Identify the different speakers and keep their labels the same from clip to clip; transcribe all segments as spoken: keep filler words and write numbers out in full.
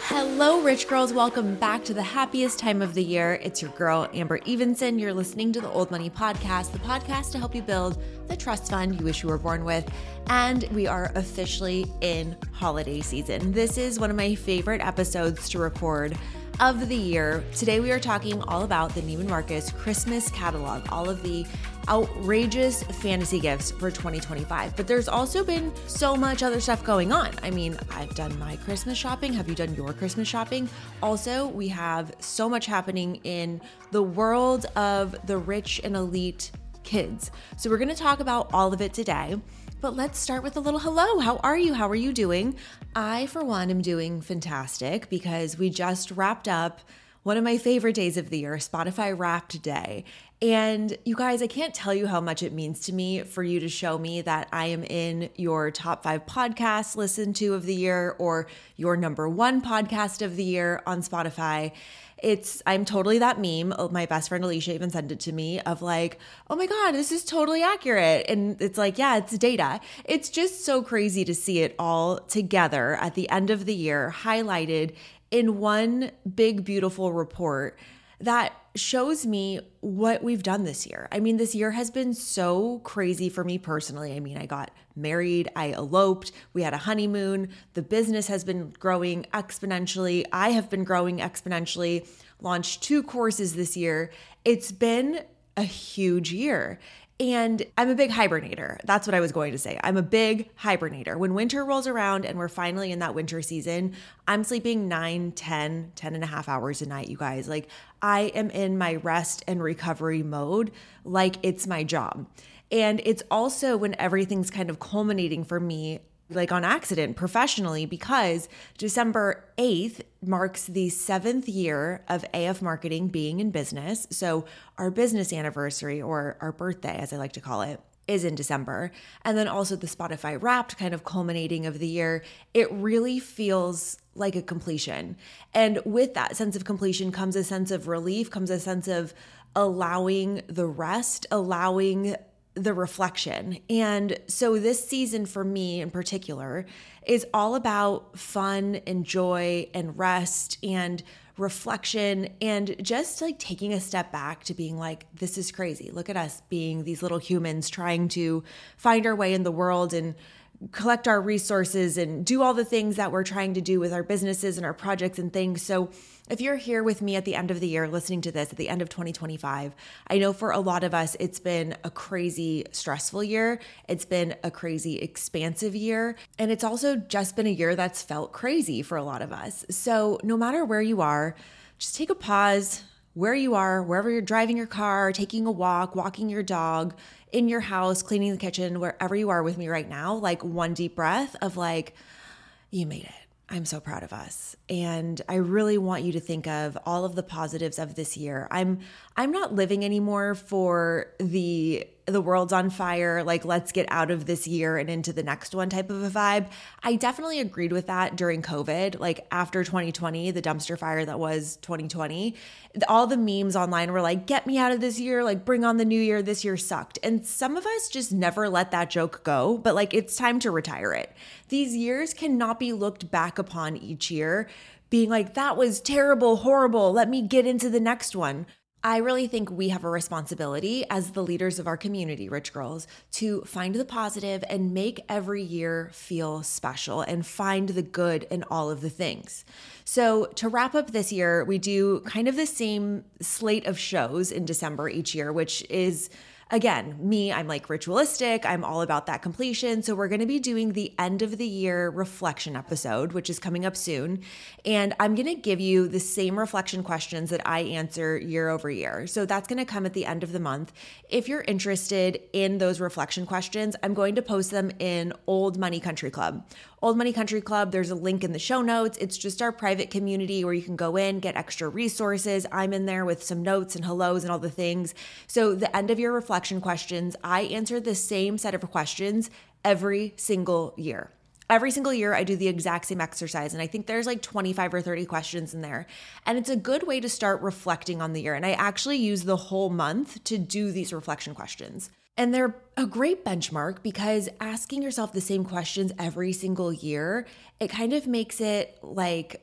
Speaker 1: Hello, rich girls. Welcome back to the happiest time of the year. It's your girl, Amber Evenson. You're listening to the Old Money Podcast, the podcast to help you build the trust fund you wish you were born with. And we are officially in holiday season. This is one of my favorite episodes to record of the year. Today, we are talking all about the Neiman Marcus Christmas catalog, all of the outrageous fantasy gifts for twenty twenty-five. But there's also been so much other stuff going on. I mean, I've done my Christmas shopping. Have you done your Christmas shopping? Also, we have so much happening in the world of the rich and elite kids. So we're going to talk about all of it today. But let's start with a little hello. How are you? How are you doing? I, for one, am doing fantastic because we just wrapped up one of my favorite days of the year, Spotify Wrapped Day. And you guys, I can't tell you how much it means to me for you to show me that I am in your top five podcasts listened to of the year or your number one podcast of the year on Spotify. It's, I'm totally that meme. My best friend Alicia even sent it to me of like, oh my God, this is totally accurate. And it's like, yeah, it's data. It's just so crazy to see it all together at the end of the year, highlighted in one big, beautiful report that shows me what we've done this year. I mean, this year has been so crazy for me personally. I mean, I got married, I eloped, we had a honeymoon, the business has been growing exponentially, I have been growing exponentially, launched two courses this year. It's been a huge year. And I'm a big hibernator. That's what I was going to say. I'm a big hibernator. When winter rolls around and we're finally in that winter season, I'm sleeping nine, ten, ten and a half hours a night, you guys. Like, I am in my rest and recovery mode like it's my job. And it's also when everything's kind of culminating for me, like on accident professionally, because December eighth marks the seventh year of A F Marketing being in business. So our business anniversary, or our birthday, as I like to call it, is in December. And then also the Spotify Wrapped kind of culminating of the year. It really feels like a completion. And with that sense of completion comes a sense of relief, comes a sense of allowing the rest, allowing the reflection. And so this season for me in particular is all about fun and joy and rest and reflection and just like taking a step back to being like, this is crazy. Look at us being these little humans trying to find our way in the world and collect our resources and do all the things that we're trying to do with our businesses and our projects and things. So if you're here with me at the end of the year, listening to this at the end of twenty twenty-five, I know for a lot of us, it's been a crazy stressful year. It's been a crazy expansive year. And it's also just been a year that's felt crazy for a lot of us. So no matter where you are, just take a pause where you are, wherever you're driving your car, taking a walk, walking your dog, in your house, cleaning the kitchen, wherever you are with me right now, like one deep breath of like, you made it. I'm so proud of us. And I really want you to think of all of the positives of this year. I'm I'm not living anymore for the the world's on fire, like let's get out of this year and into the next one type of a vibe. I definitely agreed with that during COVID, like after twenty twenty, the dumpster fire that was twenty twenty. All the memes online were like, get me out of this year, like bring on the new year, this year sucked. And some of us just never let that joke go, but like it's time to retire it. These years cannot be looked back upon each year being like, that was terrible, horrible, let me get into the next one. I really think we have a responsibility as the leaders of our community, Rich Girls, to find the positive and make every year feel special and find the good in all of the things. So to wrap up this year, we do kind of the same slate of shows in December each year, which is, again, me, I'm like ritualistic. I'm all about that completion. So we're going to be doing the end of the year reflection episode, which is coming up soon. And I'm going to give you the same reflection questions that I answer year over year. So that's going to come at the end of the month. If you're interested in those reflection questions, I'm going to post them in Old Money Country Club. Old Money Country Club, there's a link in the show notes. It's just our private community where you can go in, get extra resources. I'm in there with some notes and hellos and all the things. So the end of your reflection questions, I answer the same set of questions every single year. Every single year, I do the exact same exercise, and I think there's like twenty-five or thirty questions in there. And it's a good way to start reflecting on the year. And I actually use the whole month to do these reflection questions. And they're a great benchmark because asking yourself the same questions every single year, it kind of makes it like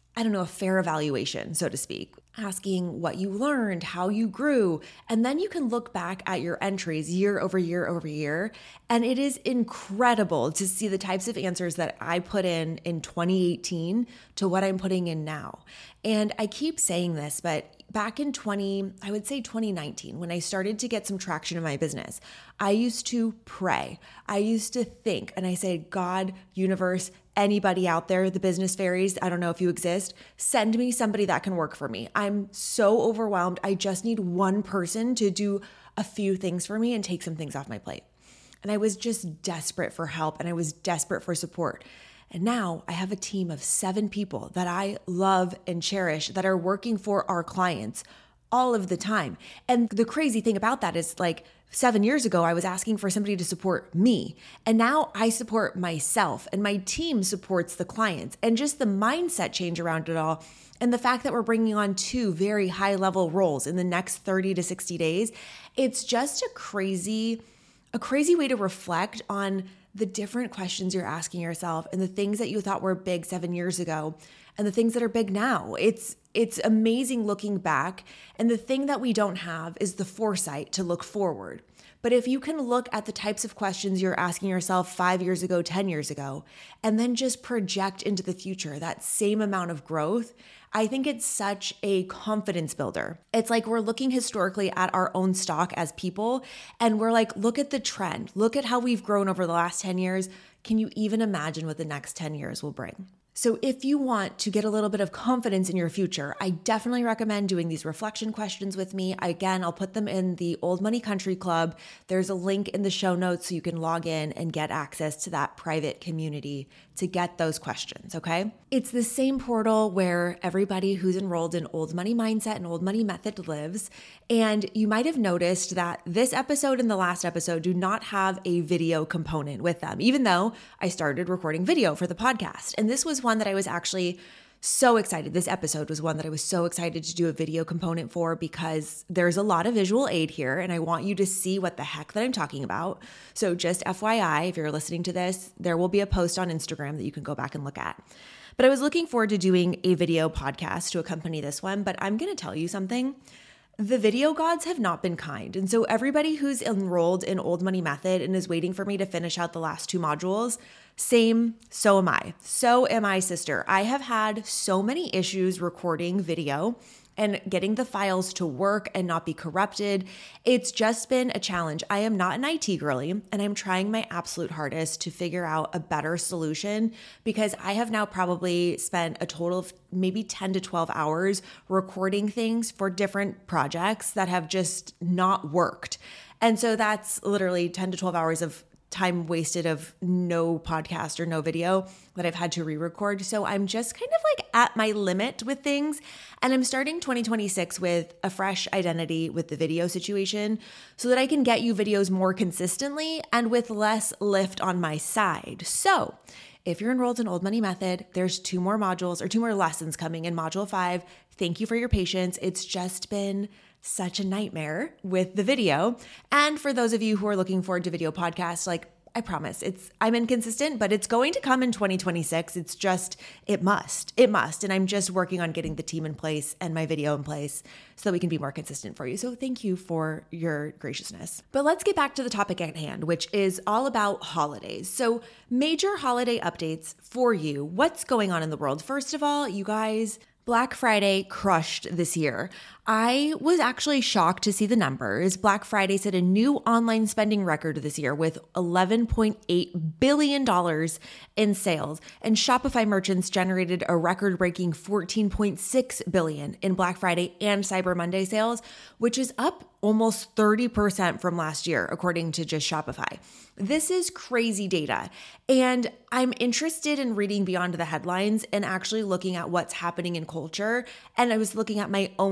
Speaker 1: I don't know, a fair evaluation, so to speak, asking what you learned, how you grew. And then you can look back at your entries year over year over year. And it is incredible to see the types of answers that I put in in twenty eighteen to what I'm putting in now. And I keep saying this, but back in twenty, I would say twenty nineteen, when I started to get some traction in my business, I used to pray. I used to think, and I said, God, universe, anybody out there, the business fairies, I don't know if you exist, send me somebody that can work for me. I'm so overwhelmed. I just need one person to do a few things for me and take some things off my plate. And I was just desperate for help, and I was desperate for support. And now I have a team of seven people that I love and cherish that are working for our clients all of the time. And the crazy thing about that is, like, seven years ago, I was asking for somebody to support me. And now I support myself, and my team supports the clients. And just the mindset change around it all, and the fact that we're bringing on two very high level roles in the next thirty to sixty days, it's just a crazy, a crazy way to reflect on the different questions you're asking yourself and the things that you thought were big seven years ago and the things that are big now. It's it's amazing looking back. And the thing that we don't have is the foresight to look forward. But if you can look at the types of questions you're asking yourself five years ago, ten years ago, and then just project into the future that same amount of growth, I think it's such a confidence builder. It's like we're looking historically at our own stock as people, and we're like, look at the trend. Look at how we've grown over the last ten years. Can you even imagine what the next ten years will bring? So if you want to get a little bit of confidence in your future, I definitely recommend doing these reflection questions with me. Again, I'll put them in the Old Money Country Club. There's a link in the show notes so you can log in and get access to that private community to get those questions, okay? It's the same portal where everybody who's enrolled in Old Money Mindset and Old Money Method lives. And you might have noticed that this episode and the last episode do not have a video component with them, even though I started recording video for the podcast. And this was one that I was actually so excited. This episode was one that I was so excited to do a video component for because there's a lot of visual aid here and I want you to see what the heck that I'm talking about. So just F Y I, if you're listening to this, there will be a post on Instagram that you can go back and look at. But I was looking forward to doing a video podcast to accompany this one, but I'm going to tell you something. The video gods have not been kind. And so everybody who's enrolled in Old Money Method and is waiting for me to finish out the last two modules, same, so am I. So am I, sister. I have had so many issues recording video and getting the files to work and not be corrupted. It's just been a challenge. I am not an I T girly, and I'm trying my absolute hardest to figure out a better solution because I have now probably spent a total of maybe ten to twelve hours recording things for different projects that have just not worked. And so that's literally ten to twelve hours of time wasted of no podcast or no video that I've had to re-record. So I'm just kind of like at my limit with things. And I'm starting twenty twenty-six with a fresh identity with the video situation so that I can get you videos more consistently and with less lift on my side. So if you're enrolled in Old Money Method, there's two more modules or two more lessons coming in module five. Thank you for your patience. It's just been such a nightmare with the video. And for those of you who are looking forward to video podcasts, like I promise it's, I'm inconsistent, but it's going to come in twenty twenty-six. It's just, it must, it must. And I'm just working on getting the team in place and my video in place so that we can be more consistent for you. So thank you for your graciousness. But let's get back to the topic at hand, which is all about holidays. So major holiday updates for you. What's going on in the world? First of all, you guys, Black Friday crushed this year. I was actually shocked to see the numbers. Black Friday set a new online spending record this year with eleven point eight billion dollars in sales, and Shopify merchants generated a record-breaking fourteen point six billion dollars in Black Friday and Cyber Monday sales, which is up almost thirty percent from last year, according to just Shopify. This is crazy data. And I'm interested in reading beyond the headlines and actually looking at what's happening in culture. And I was looking at my own shopping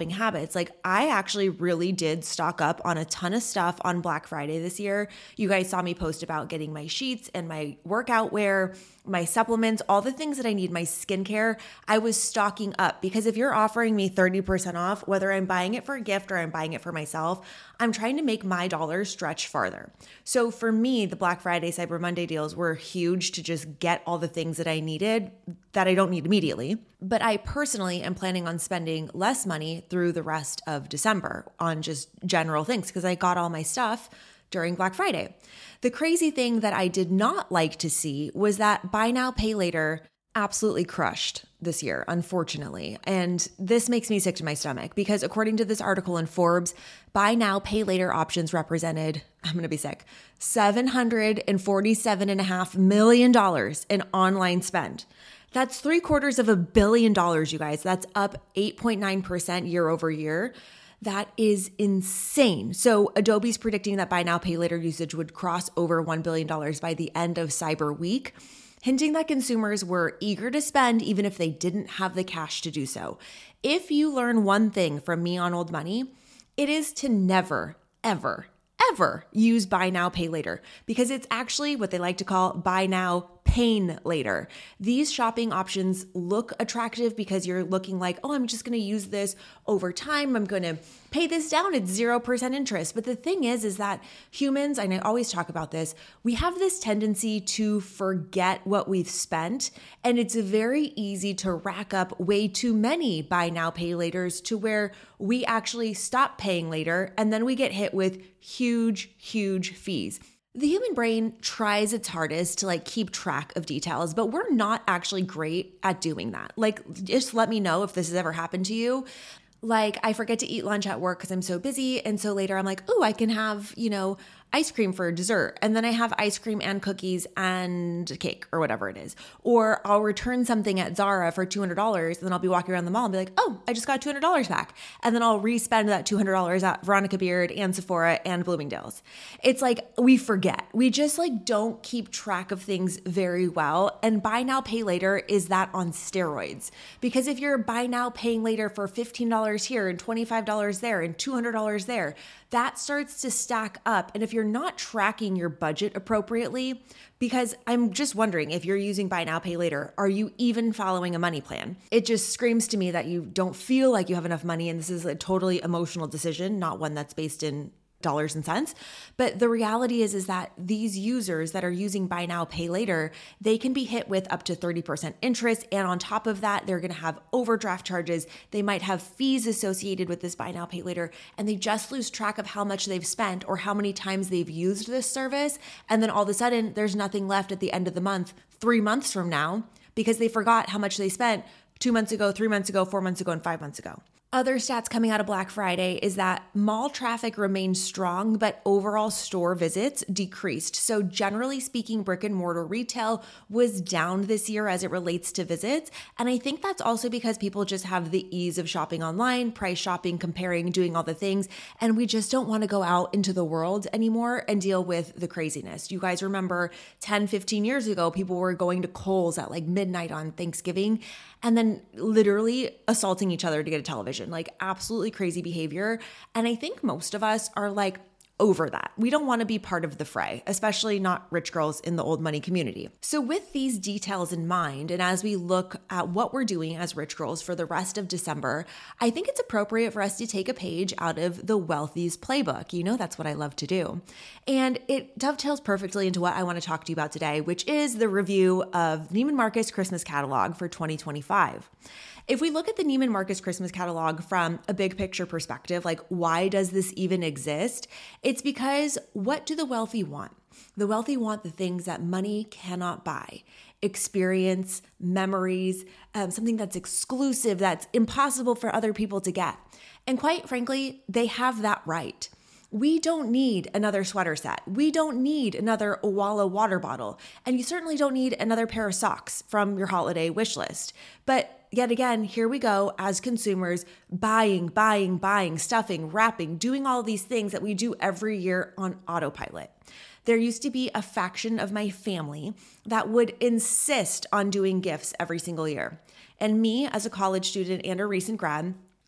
Speaker 1: shopping habits. Like I actually really did stock up on a ton of stuff on Black Friday this year. You guys saw me post about getting my sheets and my workout wear, my supplements, all the things that I need, my skincare. I was stocking up because if you're offering me thirty percent off, whether I'm buying it for a gift or I'm buying it for myself, I'm trying to make my dollars stretch farther. So for me, the Black Friday, Cyber Monday deals were huge to just get all the things that I needed that I don't need immediately. But I personally am planning on spending less money through the rest of December on just general things because I got all my stuff during Black Friday. The crazy thing that I did not like to see was that buy now, pay later absolutely crushed this year, unfortunately. And this makes me sick to my stomach because according to this article in Forbes, buy now, pay later options represented, I'm going to be sick, seven hundred forty-seven point five million dollars in online spend. That's three quarters of a billion dollars, you guys. That's up eight point nine percent year over year. That is insane. So Adobe's predicting that buy now, pay later usage would cross over one billion dollars by the end of Cyber Week, hinting that consumers were eager to spend even if they didn't have the cash to do so. If you learn one thing from me on Old Money, it is to never, ever, ever use buy now, pay later because it's actually what they like to call buy now, pain later. These shopping options look attractive because you're looking like, oh, I'm just going to use this over time. I'm going to pay this down at zero percent interest. But the thing is, is that humans, and I always talk about this, we have this tendency to forget what we've spent. And it's very easy to rack up way too many buy now, pay laters to where we actually stop paying later. And then we get hit with huge, huge fees. The human brain tries its hardest to like keep track of details, but we're not actually great at doing that. Like, just let me know if this has ever happened to you. Like, I forget to eat lunch at work because I'm so busy. And so later I'm like, oh, I can have, you know, ice cream for dessert. And then I have ice cream and cookies and cake or whatever it is. Or I'll return something at Zara for two hundred dollars and then I'll be walking around the mall and be like, oh, I just got two hundred dollars back. And then I'll re-spend that two hundred dollars at Veronica Beard and Sephora and Bloomingdale's. It's like we forget. We just like don't keep track of things very well. And buy now, pay later is that on steroids. Because if you're buy now, paying later for fifteen dollars here and twenty-five dollars there and two hundred dollars there, that starts to stack up. And if you're not tracking your budget appropriately, because I'm just wondering if you're using buy now, pay later, are you even following a money plan? It just screams to me that you don't feel like you have enough money. And this is a totally emotional decision, not one that's based in dollars and cents. But the reality is, is that these users that are using buy now, pay later, they can be hit with up to thirty percent interest. And on top of that, they're going to have overdraft charges. They might have fees associated with this buy now, pay later, and they just lose track of how much they've spent or how many times they've used this service. And then all of a sudden, there's nothing left at the end of the month, three months from now, because they forgot how much they spent two months ago, three months ago, four months ago, and five months ago. Other stats coming out of Black Friday is that mall traffic remained strong, but overall store visits decreased. So generally speaking, brick and mortar retail was down this year as it relates to visits. And I think that's also because people just have the ease of shopping online, price shopping, comparing, doing all the things. And we just don't want to go out into the world anymore and deal with the craziness. You guys remember ten, fifteen years ago, people were going to Kohl's at like midnight on Thanksgiving and then literally assaulting each other to get a television. Like absolutely crazy behavior. And I think most of us are like over that. We don't want to be part of the fray, especially not rich girls in the Old Money community. So with these details in mind, and as we look at what we're doing as rich girls for the rest of December, I think it's appropriate for us to take a page out of the Wealthy's playbook. You know, that's what I love to do. And it dovetails perfectly into what I want to talk to you about today, which is the review of Neiman Marcus Christmas catalog for twenty twenty-five. If we look at the Neiman Marcus Christmas catalog from a big picture perspective, like why does this even exist? It's because what do the wealthy want? The wealthy want the things that money cannot buy. Experience, memories, um, something that's exclusive, that's impossible for other people to get. And quite frankly, they have that right. We don't need another sweater set. We don't need another Owala water bottle. And you certainly don't need another pair of socks from your holiday wish list. But yet again, here we go as consumers buying, buying, buying, stuffing, wrapping, doing all these things that we do every year on autopilot. There used to be a faction of my family that would insist on doing gifts every single year. And me, as a college student and a recent grad,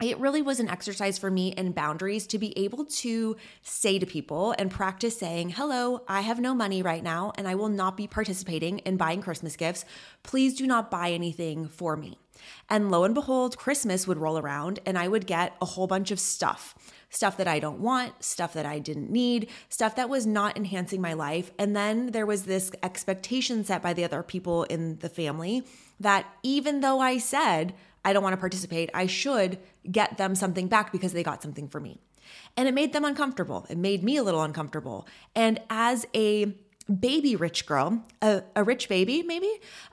Speaker 1: it really was an exercise for me in boundaries to be able to say to people and practice saying, hello, I have no money right now and I will not be participating in buying Christmas gifts. Please do not buy anything for me. And lo and behold, Christmas would roll around and I would get a whole bunch of stuff, stuff that I don't want, stuff that I didn't need, stuff that was not enhancing my life. And then there was this expectation set by the other people in the family that even though I said, I don't want to participate, I should get them something back because they got something for me. And it made them uncomfortable. It made me a little uncomfortable. And as a baby rich girl, a, a rich baby maybe,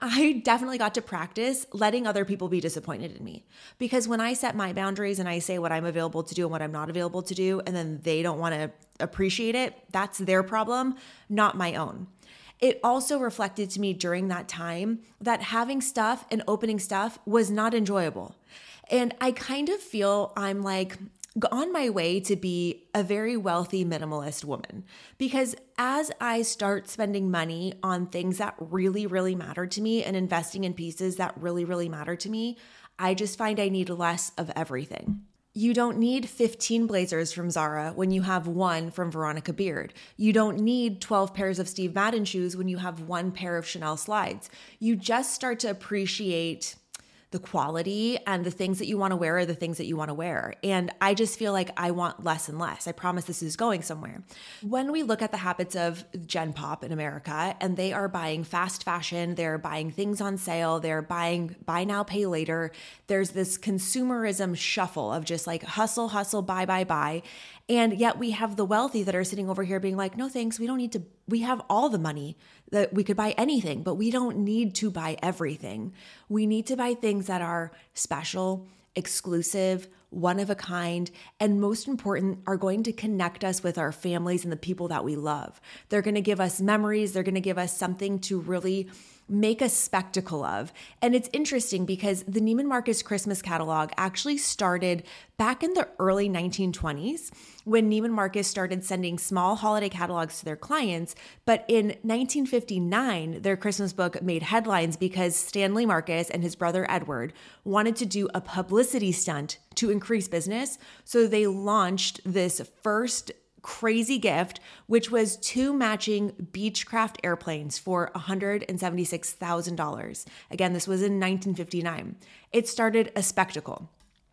Speaker 1: I definitely got to practice letting other people be disappointed in me. Because when I set my boundaries and I say what I'm available to do and what I'm not available to do, and then they don't want to appreciate it, that's their problem, not my own. It also reflected to me during that time that having stuff and opening stuff was not enjoyable. And I kind of feel I'm like on my way to be a very wealthy minimalist woman, because as I start spending money on things that really, really matter to me and investing in pieces that really, really matter to me, I just find I need less of everything. You don't need fifteen blazers from Zara when you have one from Veronica Beard. You don't need twelve pairs of Steve Madden shoes when you have one pair of Chanel slides. You just start to appreciate the quality and the things that you want to wear are the things that you want to wear. And I just feel like I want less and less. I promise this is going somewhere. When we look at the habits of Gen Pop in America, and they are buying fast fashion, they're buying things on sale, they're buying buy now, pay later. There's this consumerism shuffle of just like hustle, hustle, buy, buy, buy. And yet we have the wealthy that are sitting over here being like, no, thanks. We don't need to, we have all the money that we could buy anything, but we don't need to buy everything. We need to buy things that are special, exclusive, one of a kind, and most important, are going to connect us with our families and the people that we love. They're going to give us memories. They're going to give us something to really make a spectacle of. And it's interesting because the Neiman Marcus Christmas catalog actually started back in the early nineteen twenties when Neiman Marcus started sending small holiday catalogs to their clients. But in nineteen fifty-nine, their Christmas book made headlines because Stanley Marcus and his brother Edward wanted to do a publicity stunt to increase business. So they launched this first crazy gift, which was two matching Beechcraft airplanes for one hundred seventy-six thousand dollars. Again, this was in nineteen fifty-nine. It started a spectacle.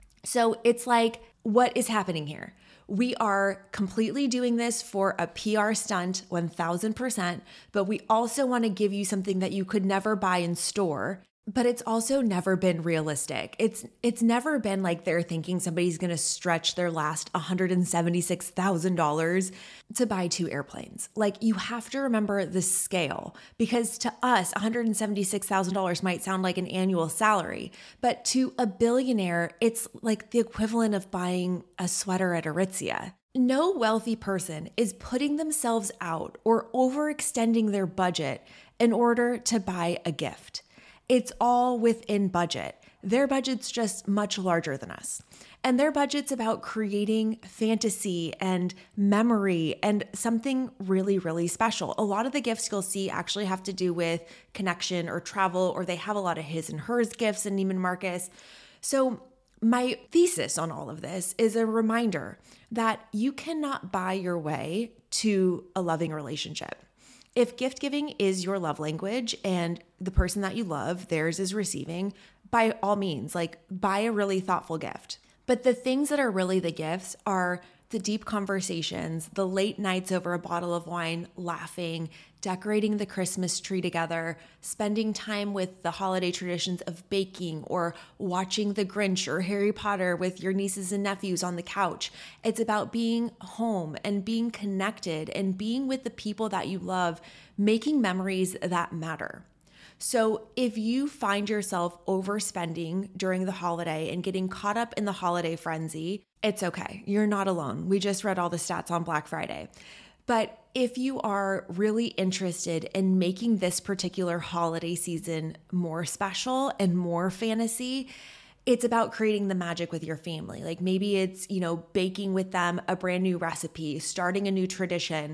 Speaker 1: So it's like, what is happening here? We are completely doing this for a P R stunt, one thousand percent, but we also want to give you something that you could never buy in store. But it's also never been realistic. It's it's never been like they're thinking somebody's going to stretch their last one hundred seventy-six thousand dollars to buy two airplanes. Like, you have to remember the scale, because to us, one hundred seventy-six thousand dollars might sound like an annual salary, but to a billionaire, it's like the equivalent of buying a sweater at Aritzia. No wealthy person is putting themselves out or overextending their budget in order to buy a gift. It's all within budget. Their budget's just much larger than us. And their budget's about creating fantasy and memory and something really, really special. A lot of the gifts you'll see actually have to do with connection or travel, or they have a lot of his and hers gifts in Neiman Marcus. So my thesis on all of this is a reminder that you cannot buy your way to a loving relationship. If gift giving is your love language and the person that you love, theirs is receiving, by all means, like, buy a really thoughtful gift. But the things that are really the gifts are the deep conversations, the late nights over a bottle of wine, laughing, decorating the Christmas tree together, spending time with the holiday traditions of baking or watching The Grinch or Harry Potter with your nieces and nephews on the couch. It's about being home and being connected and being with the people that you love, making memories that matter. So if you find yourself overspending during the holiday and getting caught up in the holiday frenzy, it's okay. You're not alone. We just read all the stats on Black Friday. But if you are really interested in making this particular holiday season more special and more fantasy, it's about creating the magic with your family. Like, maybe it's, you know, baking with them a brand new recipe, starting a new tradition,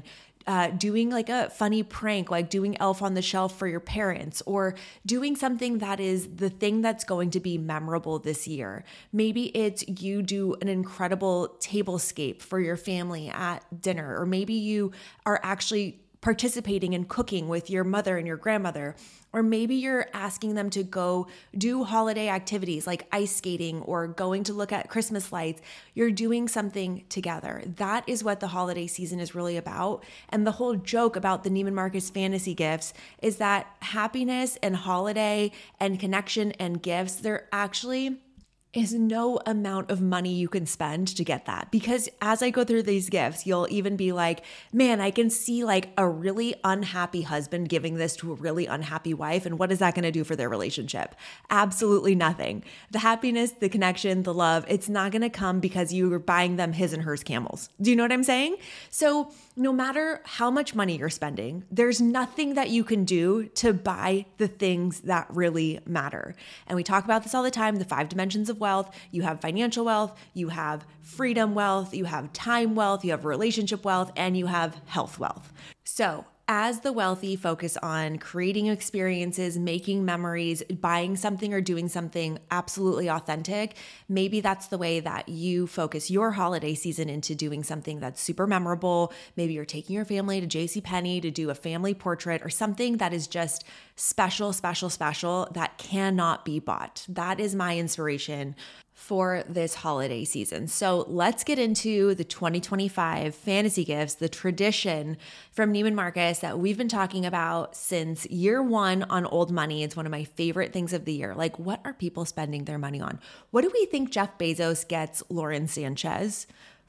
Speaker 1: uh, doing like a funny prank, like doing Elf on the Shelf for your parents, or doing something that is the thing that's going to be memorable this year. Maybe it's you do an incredible tablescape for your family at dinner, or maybe you are actually participating in cooking with your mother and your grandmother. Or maybe you're asking them to go do holiday activities like ice skating or going to look at Christmas lights. You're doing something together. That is what the holiday season is really about. And the whole joke about the Neiman Marcus fantasy gifts is that happiness and holiday and connection and gifts, they're actually is no amount of money you can spend to get that. Because as I go through these gifts, you'll even be like, man, I can see like a really unhappy husband giving this to a really unhappy wife. And what is that going to do for their relationship? Absolutely nothing. The happiness, the connection, the love, it's not going to come because you are buying them his and hers camels. Do you know what I'm saying? So no matter how much money you're spending, there's nothing that you can do to buy the things that really matter. And we talk about this all the time, the five dimensions of wealth. You have financial wealth, you have freedom wealth, you have time wealth, you have relationship wealth, and you have health wealth. So as the wealthy focus on creating experiences, making memories, buying something or doing something absolutely authentic, maybe that's the way that you focus your holiday season into doing something that's super memorable. Maybe you're taking your family to JCPenney to do a family portrait or something that is just special, special, special that cannot be bought. That is my inspiration for this holiday season. So let's get into the twenty twenty-five fantasy gifts, the tradition from Neiman Marcus that we've been talking about since year one on Old Money. It's one of my favorite things of the year. Like, what are people spending their money on? What do we think Jeff Bezos gets Lauren Sanchez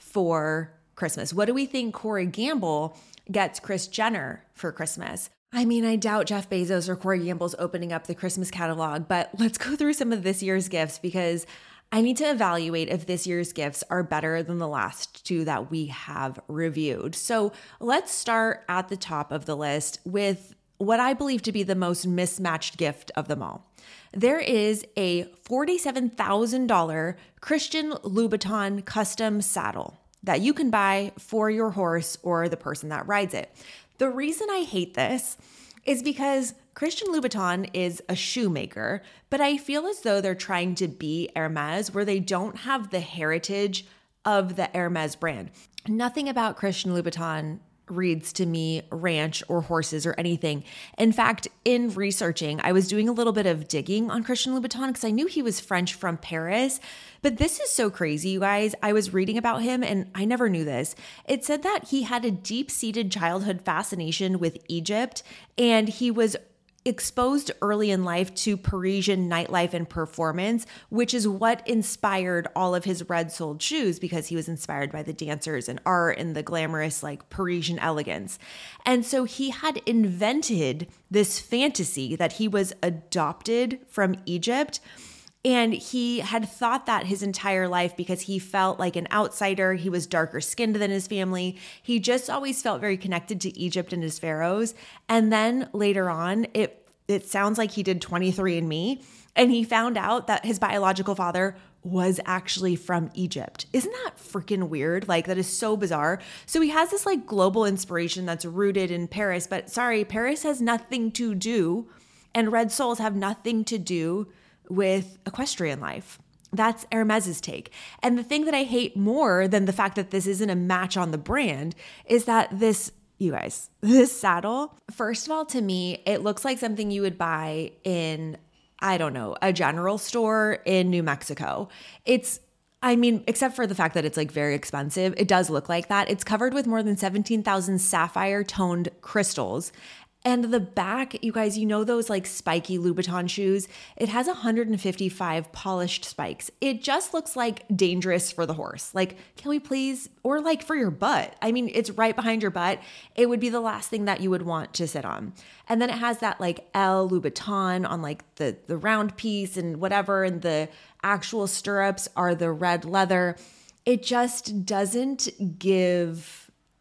Speaker 1: for Christmas? What do we think Corey Gamble gets Kris Jenner for Christmas? I mean, I doubt Jeff Bezos or Corey Gamble's opening up the Christmas catalog, but let's go through some of this year's gifts because I need to evaluate if this year's gifts are better than the last two that we have reviewed. So let's start at the top of the list with what I believe to be the most mismatched gift of them all. There is a forty-seven thousand dollars Christian Louboutin custom saddle that you can buy for your horse or the person that rides it. The reason I hate this is because Christian Louboutin is a shoemaker, but I feel as though they're trying to be Hermes where they don't have the heritage of the Hermes brand. Nothing about Christian Louboutin reads to me ranch or horses or anything. In fact, in researching, I was doing a little bit of digging on Christian Louboutin because I knew he was French from Paris. But this is so crazy, you guys. I was reading about him and I never knew this. It said that he had a deep-seated childhood fascination with Egypt and he was exposed early in life to Parisian nightlife and performance, which is what inspired all of his red-soled shoes because he was inspired by the dancers and art and the glamorous like Parisian elegance. And so he had invented this fantasy that he was adopted from Egypt. And he had thought that his entire life because he felt like an outsider. He was darker skinned than his family. He just always felt very connected to Egypt and his pharaohs. And then later on, it it sounds like he did twenty-three and me, and he found out that his biological father was actually from Egypt. Isn't that freaking weird? Like, that is so bizarre. So he has this like global inspiration that's rooted in Paris, but sorry, Paris has nothing to do, and red soles have nothing to do with equestrian life. That's Hermes's take. And the thing that I hate more than the fact that this isn't a match on the brand is that this, you guys, this saddle, first of all, to me, it looks like something you would buy in, I don't know, a general store in New Mexico. It's I mean, except for the fact that it's like very expensive, it does look like that. It's covered with more than seventeen thousand sapphire toned crystals. And the back, you guys, you know those like spiky Louboutin shoes? It has one hundred fifty-five polished spikes. It just looks like dangerous for the horse. Like, can we please, or like for your butt. I mean, it's right behind your butt. It would be the last thing that you would want to sit on. And then it has that like L Louboutin on like the, the round piece and whatever. And the actual stirrups are the red leather. It just doesn't give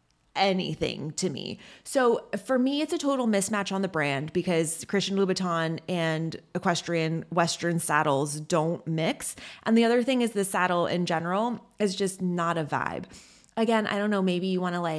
Speaker 1: anything to me. So for me, it's a total mismatch on the brand because Christian Louboutin and equestrian Western saddles don't mix. And the other thing is the saddle in general is just not a vibe. Again, I don't know, maybe you want to like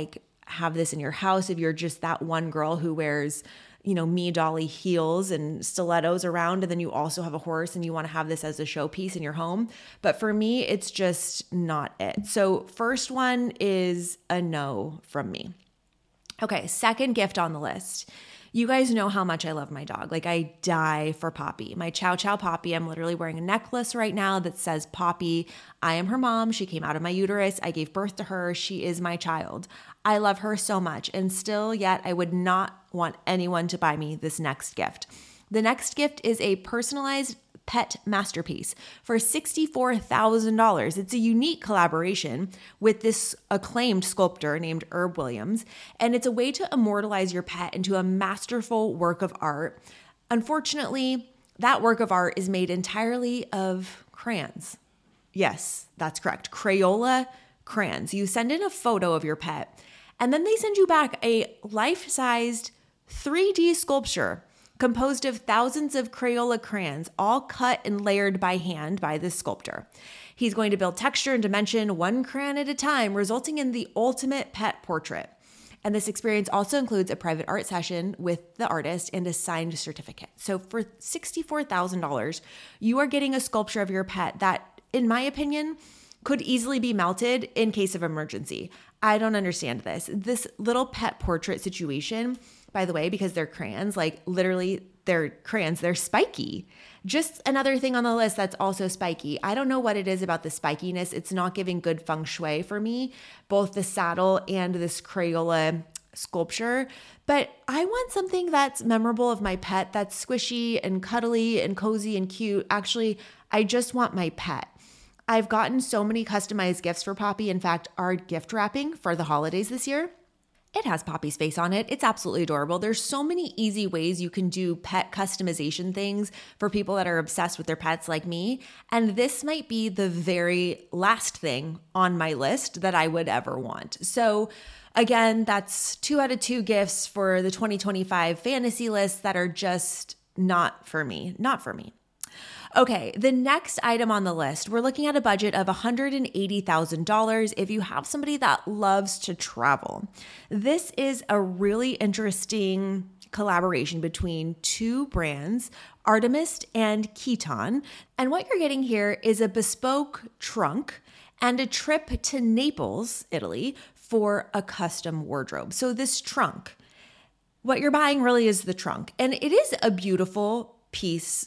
Speaker 1: have this in your house, if you're just that one girl who wears, you know, me dolly heels and stilettos around, and then you also have a horse and you want to have this as a showpiece in your home. But for me, it's just not it. So first one is a no from me. Okay, second gift on the list. You guys know how much I love my dog. Like, I die for Poppy. My Chow Chow Poppy. I'm literally wearing a necklace right now that says Poppy. I am her mom. She came out of my uterus. I gave birth to her. She is my child. I love her so much. And still yet, I would not want anyone to buy me this next gift. The next gift is a personalized pet masterpiece for sixty-four thousand dollars. It's a unique collaboration with this acclaimed sculptor named Herb Williams, and it's a way to immortalize your pet into a masterful work of art. Unfortunately, that work of art is made entirely of crayons. Yes, that's correct. Crayola crayons. You send in a photo of your pet, and then they send you back a life-sized three D sculpture composed of thousands of Crayola crayons, all cut and layered by hand by this sculptor. He's going to build texture and dimension one crayon at a time, resulting in the ultimate pet portrait. And this experience also includes a private art session with the artist and a signed certificate. So for sixty-four thousand dollars, you are getting a sculpture of your pet that, in my opinion, could easily be melted in case of emergency. I don't understand this. This little pet portrait situation, by the way, because they're crayons, like literally they're crayons, they're spiky. Just another thing on the list that's also spiky. I don't know what it is about the spikiness. It's not giving good feng shui for me, both the saddle and this Crayola sculpture. But I want something that's memorable of my pet, that's squishy and cuddly and cozy and cute. Actually, I just want my pet. I've gotten so many customized gifts for Poppy. In fact, our gift wrapping for the holidays this year, it has Poppy's face on it. It's absolutely adorable. There's so many easy ways you can do pet customization things for people that are obsessed with their pets like me. And this might be the very last thing on my list that I would ever want. So again, that's two out of two gifts for the twenty twenty-five fantasy list that are just not for me, not for me. Okay, the next item on the list, we're looking at a budget of one hundred eighty thousand dollars if you have somebody that loves to travel. This is a really interesting collaboration between two brands, Artemist and Kiton. And what you're getting here is a bespoke trunk and a trip to Naples, Italy, for a custom wardrobe. So this trunk, what you're buying really is the trunk. And it is a beautiful piece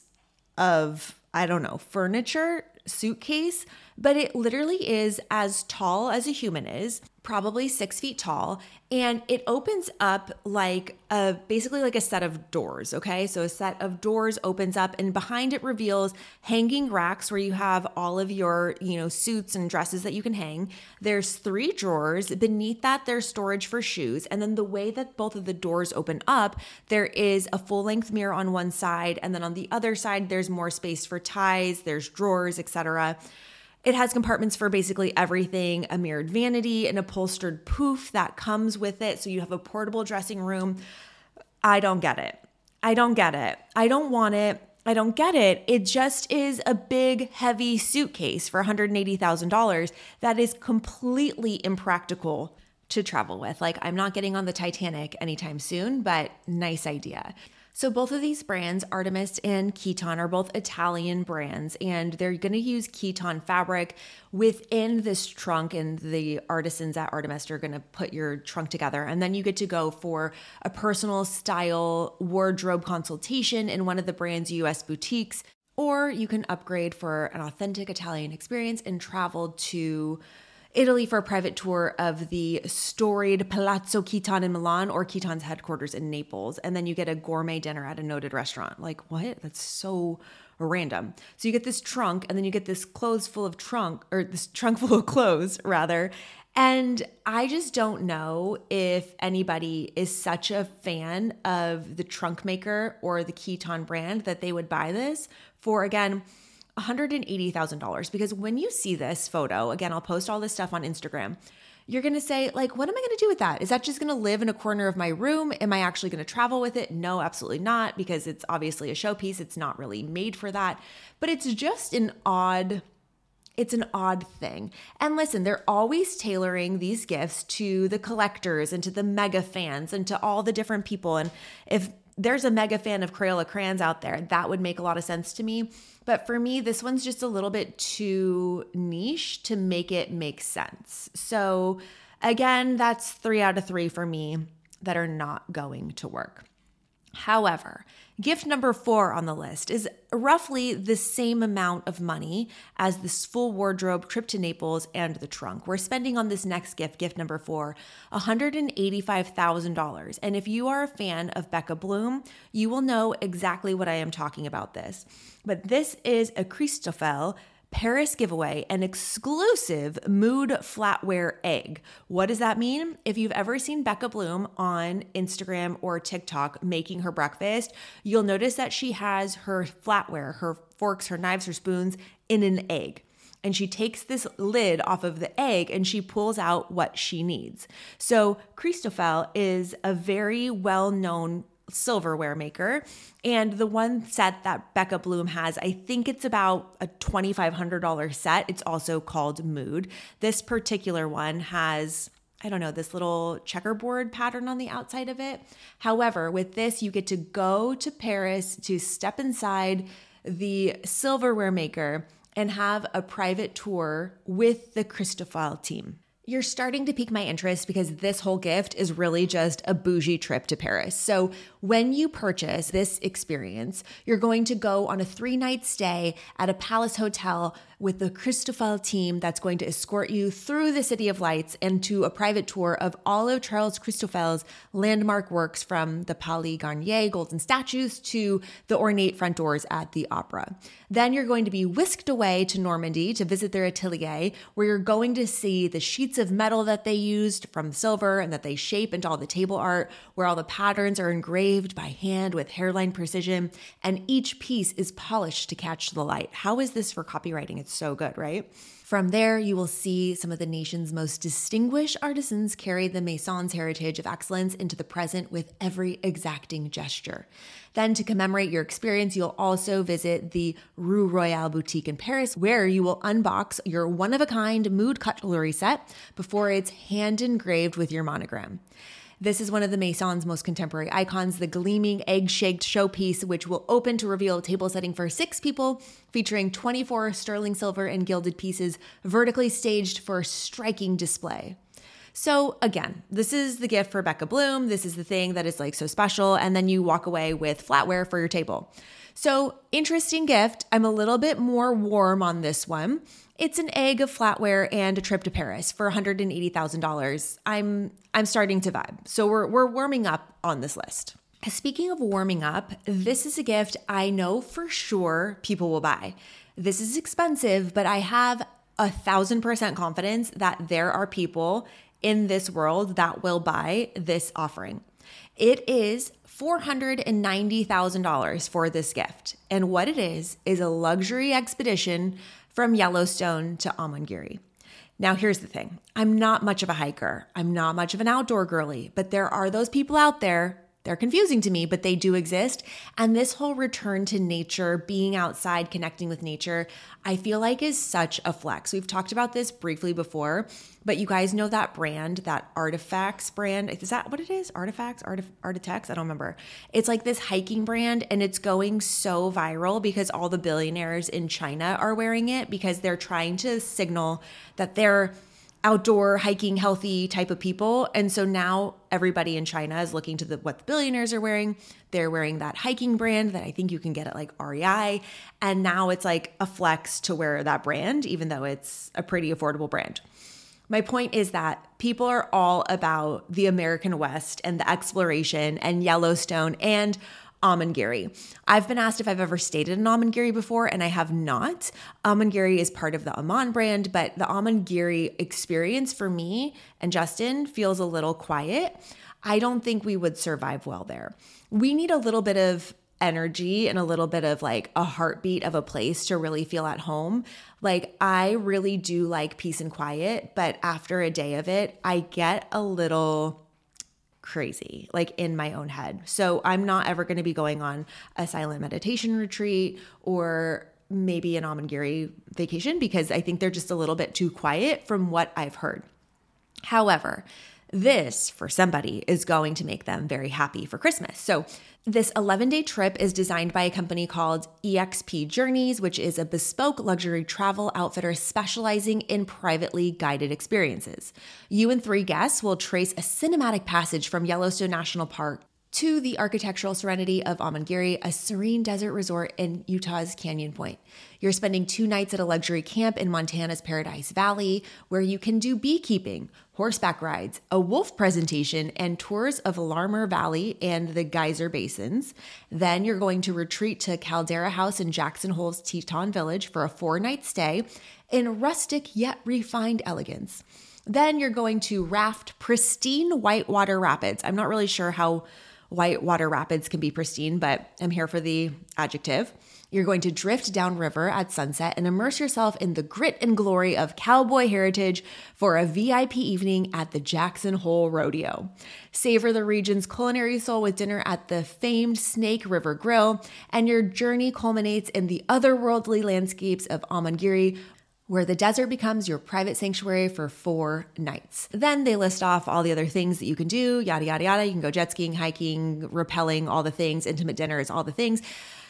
Speaker 1: of, I don't know, furniture, suitcase, but it literally is as tall as a human is, probably six feet tall, and it opens up like a, basically like a set of doors, okay? So a set of doors opens up, and behind it reveals hanging racks where you have all of your, you know, suits and dresses that you can hang. There's three drawers. Beneath that, there's storage for shoes. And then the way that both of the doors open up, there is a full-length mirror on one side, and then on the other side, there's more space for ties, there's drawers, et cetera. It has compartments for basically everything, a mirrored vanity, an upholstered poof that comes with it. So you have a portable dressing room. I don't get it. I don't get it. I don't want it. I don't get it. It just is a big, heavy suitcase for one hundred eighty thousand dollars that is completely impractical to travel with. Like, I'm not getting on the Titanic anytime soon, but nice idea. So both of these brands, Artemist and Kiton, are both Italian brands, and they're going to use Kiton fabric within this trunk, and the artisans at Artemist are going to put your trunk together. And then you get to go for a personal style wardrobe consultation in one of the brand's U S boutiques, or you can upgrade for an authentic Italian experience and travel to Italy for a private tour of the storied Palazzo Kiton in Milan, or Kiton's headquarters in Naples. And then you get a gourmet dinner at a noted restaurant. Like, what? That's so random. So you get this trunk, and then you get this clothes full of trunk, or this trunk full of clothes, rather. And I just don't know if anybody is such a fan of the trunk maker or the Kiton brand that they would buy this for, again, one hundred eighty thousand dollars. Because when you see this photo, again, I'll post all this stuff on Instagram, you're going to say, like, what am I going to do with that? Is that just going to live in a corner of my room? Am I actually going to travel with it? No, absolutely not, because it's obviously a showpiece. It's not really made for that. But it's just an odd, It's an odd thing. And listen, they're always tailoring these gifts to the collectors and to the mega fans and to all the different people. And if there's a mega fan of Crayola crayons out there, that would make a lot of sense to me. But for me, this one's just a little bit too niche to make it make sense. So again, that's three out of three for me that are not going to work. However, gift number four on the list is roughly the same amount of money as this full wardrobe trip to Naples and the trunk. We're spending on this next gift, gift number four, one hundred eighty-five thousand dollars. And if you are a fan of Becca Bloom, you will know exactly what I am talking about this. But this is a Christofle Paris giveaway, an exclusive mood flatware egg. What does that mean? If you've ever seen Becca Bloom on Instagram or TikTok making her breakfast, you'll notice that she has her flatware, her forks, her knives, her spoons in an egg. And she takes this lid off of the egg and she pulls out what she needs. So Christofle is a very well-known silverware maker. And the one set that Becca Bloom has, I think it's about a twenty-five hundred dollars set. It's also called Mood. This particular one has, I don't know, this little checkerboard pattern on the outside of it. However, with this, you get to go to Paris to step inside the silverware maker and have a private tour with the Christofle team. You're starting to pique my interest because this whole gift is really just a bougie trip to Paris. So when you purchase this experience, you're going to go on a three-night stay at a Palace Hotel with the Christofle team that's going to escort you through the City of Lights and to a private tour of all of Charles Christofle's landmark works, from the Palais Garnier golden statues to the ornate front doors at the Opera. Then you're going to be whisked away to Normandy to visit their atelier, where you're going to see the sheets of metal that they used from silver and that they shape into all the table art, where all the patterns are engraved by hand with hairline precision, and each piece is polished to catch the light. How is this for copywriting? It's so good, right? From there, you will see some of the nation's most distinguished artisans carry the Maison's heritage of excellence into the present with every exacting gesture. Then, to commemorate your experience, you'll also visit the Rue Royale boutique in Paris, where you will unbox your one-of-a-kind mood cutlery set before it's hand-engraved with your monogram. This is one of the Maison's most contemporary icons, the gleaming egg-shaped showpiece, which will open to reveal a table setting for six people, featuring twenty-four sterling silver and gilded pieces vertically staged for a striking display. So again, this is the gift for Becca Bloom. This is the thing that is like so special. And then you walk away with flatware for your table. So interesting gift. I'm a little bit more warm on this one. It's an egg of flatware and a trip to Paris for one hundred eighty thousand dollars. I'm I'm starting to vibe. So we're we're warming up on this list. Speaking of warming up, this is a gift I know for sure people will buy. This is expensive, but I have a thousand percent confidence that there are people in this world that will buy this offering. It is four hundred ninety thousand dollars for this gift. And what it is, is a luxury expedition from Yellowstone to Amangiri. Now, here's the thing. I'm not much of a hiker. I'm not much of an outdoor girly, but there are those people out there. They're confusing to me, but they do exist. And this whole return to nature, being outside, connecting with nature, I feel like is such a flex. We've talked about this briefly before, but you guys know that brand, that Artifacts brand. Is that what it is? Artifacts? Artif- Artifacts? I don't remember. It's like this hiking brand, and it's going so viral because all the billionaires in China are wearing it because they're trying to signal that they're outdoor, hiking, healthy type of people. And so now everybody in China is looking to the what the billionaires are wearing. They're wearing that hiking brand that I think you can get at like R E I. And now it's like a flex to wear that brand, even though it's a pretty affordable brand. My point is that people are all about the American West and the exploration and Yellowstone and Amangiri. I've been asked if I've ever stayed in Amangiri before, and I have not. Amangiri is part of the Aman brand, but the Amangiri experience for me and Justin feels a little quiet. I don't think we would survive well there. We need a little bit of energy and a little bit of like a heartbeat of a place to really feel at home. Like I really do like peace and quiet, but after a day of it, I get a little crazy, like in my own head. So I'm not ever going to be going on a silent meditation retreat or maybe an Amangiri vacation because I think they're just a little bit too quiet from what I've heard. However, this, for somebody, is going to make them very happy for Christmas. So this eleven-day trip is designed by a company called E X P Journeys, which is a bespoke luxury travel outfitter specializing in privately guided experiences. You and three guests will trace a cinematic passage from Yellowstone National Park to the architectural serenity of Amangiri, a serene desert resort in Utah's Canyon Point. You're spending two nights at a luxury camp in Montana's Paradise Valley, where you can do beekeeping, horseback rides, a wolf presentation, and tours of Larmer Valley and the Geyser Basins. Then you're going to retreat to Caldera House in Jackson Hole's Teton Village for a four-night stay in rustic yet refined elegance. Then you're going to raft pristine whitewater rapids. I'm not really sure how whitewater rapids can be pristine, but I'm here for the adjective. You're going to drift downriver at sunset and immerse yourself in the grit and glory of cowboy heritage for a V I P evening at the Jackson Hole Rodeo. Savor the region's culinary soul with dinner at the famed Snake River Grill, and your journey culminates in the otherworldly landscapes of Amangiri, where the desert becomes your private sanctuary for four nights. Then they list off all the other things that you can do, yada, yada, yada. You can go jet skiing, hiking, rappelling, all the things, intimate dinners, all the things.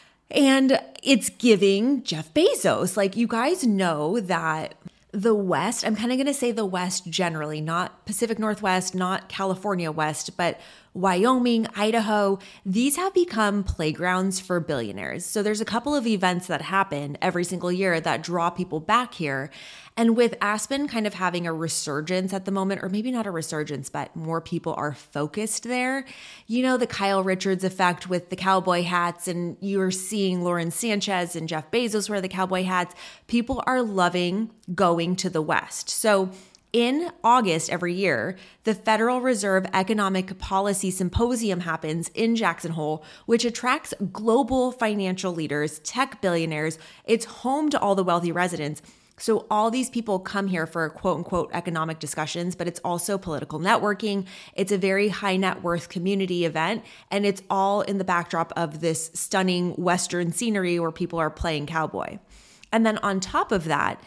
Speaker 1: And it's giving Jeff Bezos. Like, you guys know that the West, I'm kind of going to say the West generally, not Pacific Northwest, not California West, but Wyoming, Idaho, these have become playgrounds for billionaires. So there's a couple of events that happen every single year that draw people back here. And with Aspen kind of having a resurgence at the moment, or maybe not a resurgence, but more people are focused there. You know, the Kyle Richards effect with the cowboy hats, and you're seeing Lauren Sanchez and Jeff Bezos wear the cowboy hats. People are loving going to the West. So in August every year, the Federal Reserve Economic Policy Symposium happens in Jackson Hole, which attracts global financial leaders, tech billionaires. It's home to all the wealthy residents. So all these people come here for quote unquote economic discussions, but it's also political networking. It's a very high net worth community event, and it's all in the backdrop of this stunning Western scenery where people are playing cowboy. And then on top of that,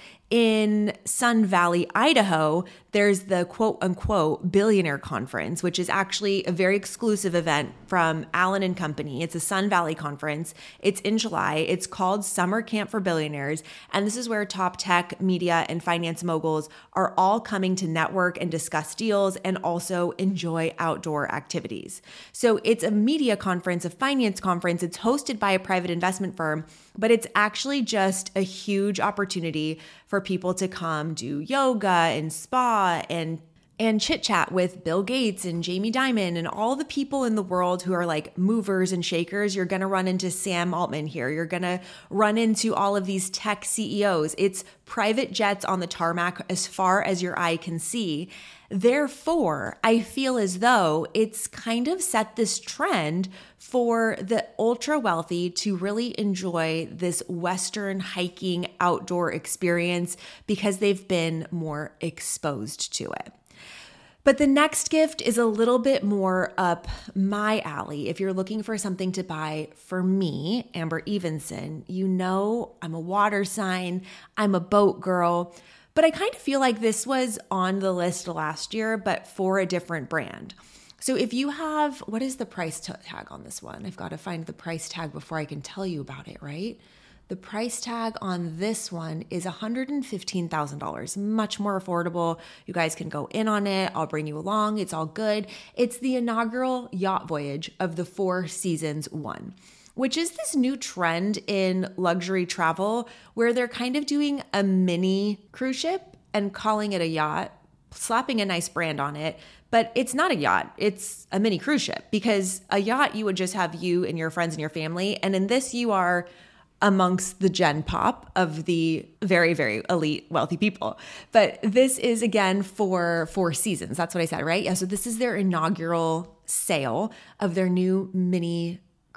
Speaker 1: in Sun Valley, Idaho, there's the quote unquote billionaire conference, which is actually a very exclusive event from Allen and Company. It's a Sun Valley conference. It's in July. It's called Summer Camp for Billionaires. And this is where top tech, media, and finance moguls are all coming to network and discuss deals and also enjoy outdoor activities. So it's a media conference, a finance conference. It's hosted by a private investment firm, but it's actually just a huge opportunity for people to come do yoga and spa and and chit chat with Bill Gates and Jamie Dimon and all the people in the world who are like movers and shakers. You're going to run into Sam Altman here. You're going to run into all of these tech C E Os. It's private jets on the tarmac as far as your eye can see. Therefore, I feel as though it's kind of set this trend for the ultra wealthy to really enjoy this Western hiking outdoor experience because they've been more exposed to it. But the next gift is a little bit more up my alley. If you're looking for something to buy for me, Amber Evenson, you know I'm a water sign, I'm a boat girl, but I kind of feel like this was on the list last year, but for a different brand. So if you have, what is the price tag on this one? I've got to find the price tag before I can tell you about it, right? The price tag on this one is one hundred fifteen thousand dollars, much more affordable. You guys can go in on it. I'll bring you along. It's all good. It's the inaugural yacht voyage of the Four Seasons One, which is this new trend in luxury travel where they're kind of doing a mini cruise ship and calling it a yacht, slapping a nice brand on it. But it's not a yacht, it's a mini cruise ship, because a yacht, you would just have you and your friends and your family. And in this, you are amongst the gen pop of the very, very elite wealthy people. But this is, again, for Four Seasons. That's what I said, right? Yeah, so this is their inaugural sale of their new mini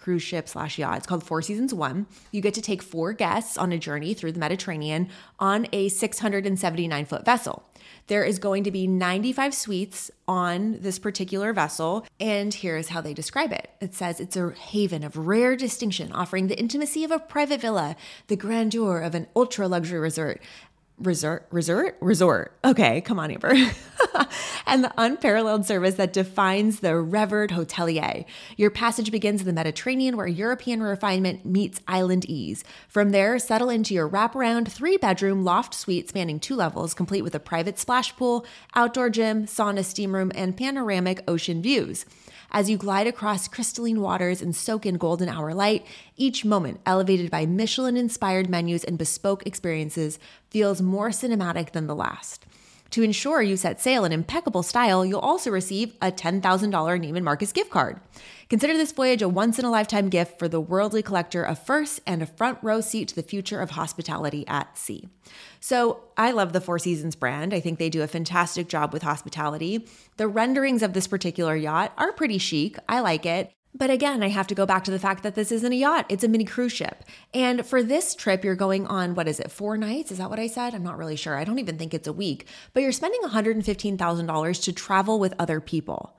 Speaker 1: cruise ship slash yacht. It's called Four Seasons One. You get to take four guests on a journey through the Mediterranean on a six hundred seventy-nine foot vessel. There is going to be ninety-five suites on this particular vessel, and here's how they describe it. It says it's a haven of rare distinction, offering the intimacy of a private villa, the grandeur of an ultra-luxury resort, Resort, resort, resort. Okay, come on, Amber. And the unparalleled service that defines the revered hotelier. Your passage begins in the Mediterranean, where European refinement meets island ease. From there, settle into your wraparound three-bedroom loft suite spanning two levels, complete with a private splash pool, outdoor gym, sauna, steam room, and panoramic ocean views. As you glide across crystalline waters and soak in golden hour light, each moment, elevated by Michelin-inspired menus and bespoke experiences, feels more cinematic than the last. To ensure you set sail in impeccable style, you'll also receive a ten thousand dollars Neiman Marcus gift card. Consider this voyage a once-in-a-lifetime gift for the worldly collector of firsts and a front row seat to the future of hospitality at sea. So I love the Four Seasons brand. I think they do a fantastic job with hospitality. The renderings of this particular yacht are pretty chic. I like it. But again, I have to go back to the fact that this isn't a yacht. It's a mini cruise ship. And for this trip, you're going on, what is it, four nights? Is that what I said? I'm not really sure. I don't even think it's a week. But you're spending one hundred fifteen thousand dollars to travel with other people.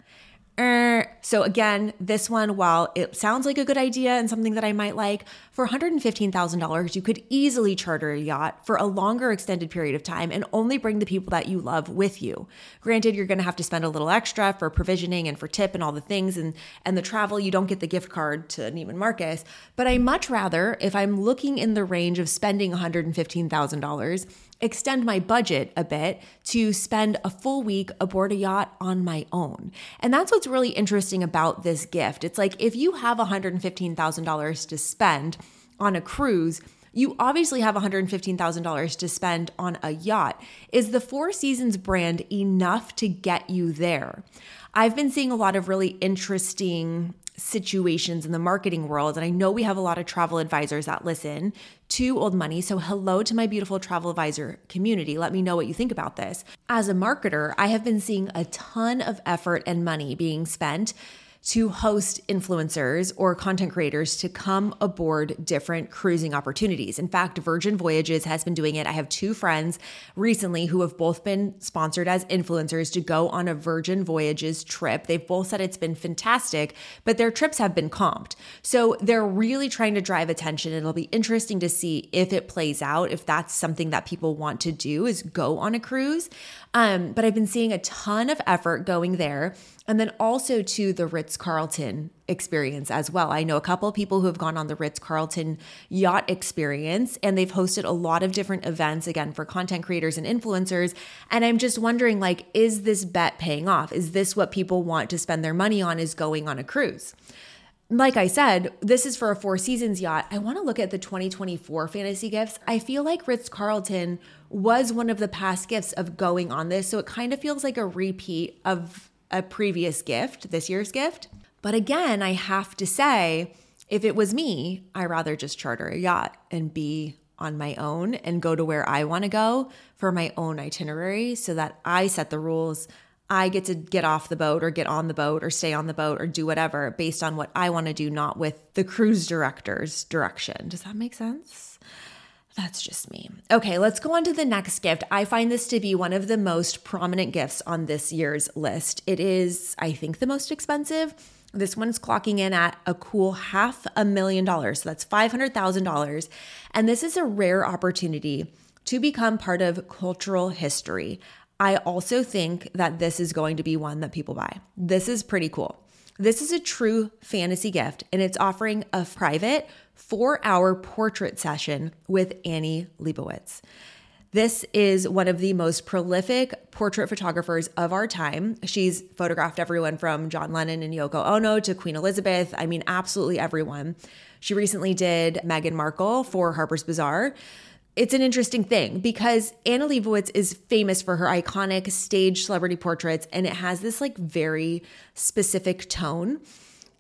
Speaker 1: Er, so again, this one, while it sounds like a good idea and something that I might like, for one hundred fifteen thousand dollars, you could easily charter a yacht for a longer extended period of time and only bring the people that you love with you. Granted, you're going to have to spend a little extra for provisioning and for tip and all the things and, and the travel. You don't get the gift card to Neiman Marcus, but I much rather, if I'm looking in the range of spending one hundred fifteen thousand dollars, extend my budget a bit to spend a full week aboard a yacht on my own. And that's what's really interesting about this gift. It's like if you have one hundred fifteen thousand dollars to spend on a cruise, you obviously have one hundred fifteen thousand dollars to spend on a yacht. Is the Four Seasons brand enough to get you there? I've been seeing a lot of really interesting situations in the marketing world. And I know we have a lot of travel advisors that listen to Old Money. So hello to my beautiful travel advisor community. Let me know what you think about this. As a marketer, I have been seeing a ton of effort and money being spent to host influencers or content creators to come aboard different cruising opportunities. In fact, Virgin Voyages has been doing it. I have two friends recently who have both been sponsored as influencers to go on a Virgin Voyages trip. They've both said it's been fantastic, but their trips have been comped. So they're really trying to drive attention. It'll be interesting to see if it plays out, if that's something that people want to do, is go on a cruise. Um, but I've been seeing a ton of effort going there. And then also to the Ritz-Carlton experience as well. I know a couple of people who have gone on the Ritz-Carlton yacht experience, and they've hosted a lot of different events, again, for content creators and influencers. And I'm just wondering, like, is this bet paying off? Is this what people want to spend their money on, is going on a cruise? Like I said, this is for a Four Seasons yacht. I want to look at the twenty twenty-four fantasy gifts. I feel like Ritz-Carlton was one of the past gifts of going on this. So it kind of feels like a repeat of a previous gift, this year's gift. But again, I have to say, if it was me, I'd rather just charter a yacht and be on my own and go to where I want to go for my own itinerary so that I set the rules. I get to get off the boat or get on the boat or stay on the boat or do whatever based on what I want to do, not with the cruise director's direction. Does that make sense? That's just me. Okay, let's go on to the next gift. I find this to be one of the most prominent gifts on this year's list. It is, I think, the most expensive. This one's clocking in at a cool half a million dollars. So that's five hundred thousand dollars. And this is a rare opportunity to become part of cultural history. I also think that this is going to be one that people buy. This is pretty cool. This is a true fantasy gift, and it's offering a private four-hour portrait session with Annie Leibovitz. This is one of the most prolific portrait photographers of our time. She's photographed everyone from John Lennon and Yoko Ono to Queen Elizabeth. I mean, absolutely everyone. She recently did Meghan Markle for Harper's Bazaar. It's an interesting thing because Annie Leibovitz is famous for her iconic stage celebrity portraits, and it has this like very specific tone.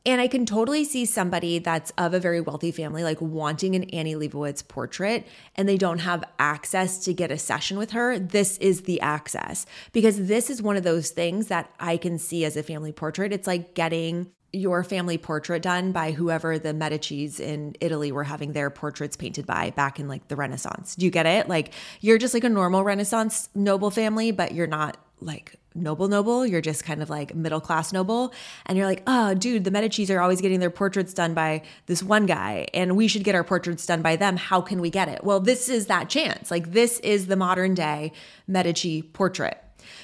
Speaker 1: And I can totally see somebody that's of a very wealthy family, like wanting an Annie Leibovitz portrait, and they don't have access to get a session with her. This is the access, because this is one of those things that I can see as a family portrait. It's like getting your family portrait done by whoever the Medicis in Italy were having their portraits painted by back in like the Renaissance. Do you get it? Like you're just like a normal Renaissance noble family, but you're not like noble noble. You're just kind of like middle class noble. And you're like, oh, dude, the Medicis are always getting their portraits done by this one guy, and we should get our portraits done by them. How can we get it? Well, this is that chance. Like this is the modern day Medici portrait.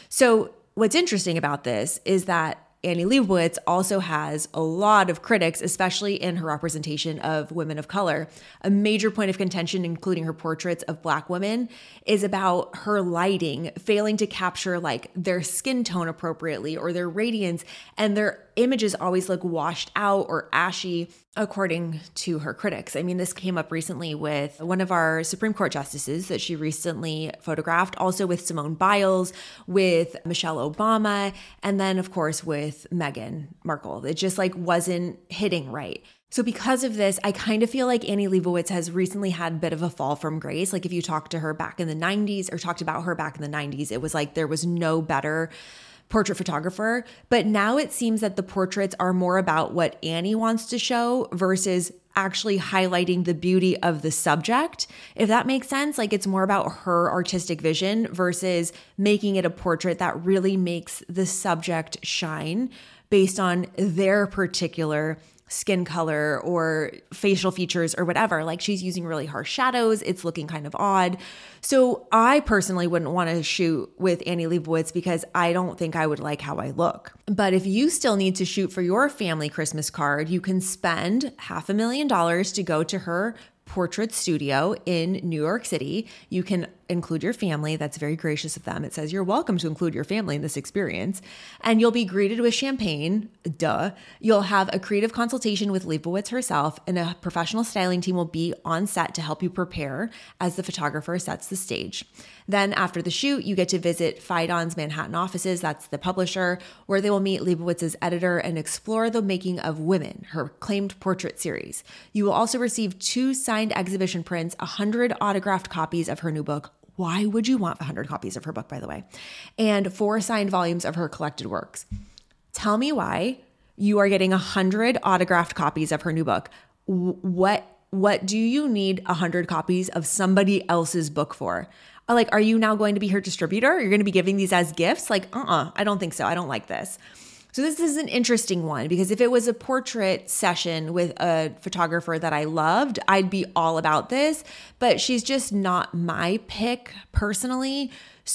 Speaker 1: So what's interesting about this is that Annie Leibovitz also has a lot of critics, especially in her representation of women of color. A major point of contention, including her portraits of Black women, is about her lighting failing to capture like their skin tone appropriately or their radiance, and their images always look washed out or ashy, according to her critics. I mean, this came up recently with one of our Supreme Court justices that she recently photographed, also with Simone Biles, with Michelle Obama, and then of course with Meghan Markle. It just like wasn't hitting right. So because of this, I kind of feel like Annie Leibovitz has recently had a bit of a fall from grace. Like if you talked to her back in the nineties or talked about her back in the nineties, it was like there was no better portrait photographer. But now it seems that the portraits are more about what Annie wants to show versus actually highlighting the beauty of the subject, if that makes sense. Like it's more about her artistic vision versus making it a portrait that really makes the subject shine based on their particular skin color or facial features or whatever. Like she's using really harsh shadows. It's looking kind of odd. So I personally wouldn't want to shoot with Annie Leibovitz because I don't think I would like how I look. But if you still need to shoot for your family Christmas card, you can spend half a million dollars to go to her portrait studio in New York City. You can include your family. That's very gracious of them. It says you're welcome to include your family in this experience. And you'll be greeted with champagne. Duh. You'll have a creative consultation with Leibovitz herself, and a professional styling team will be on set to help you prepare as the photographer sets the stage. Then after the shoot, you get to visit Phaidon's Manhattan offices, that's the publisher, where they will meet Leibovitz's editor and explore the making of Women, her acclaimed portrait series. You will also receive two signed exhibition prints, one hundred autographed copies of her new book. Why would you want one hundred copies of her book, by the way? And four signed volumes of her collected works. Tell me why you are getting one hundred autographed copies of her new book. What, what do you need one hundred copies of somebody else's book for? Like, are you now going to be her distributor? You're going to be giving these as gifts? Like, uh-uh, I don't think so. I don't like this. So this is an interesting one, because if it was a portrait session with a photographer that I loved, I'd be all about this, but she's just not my pick personally.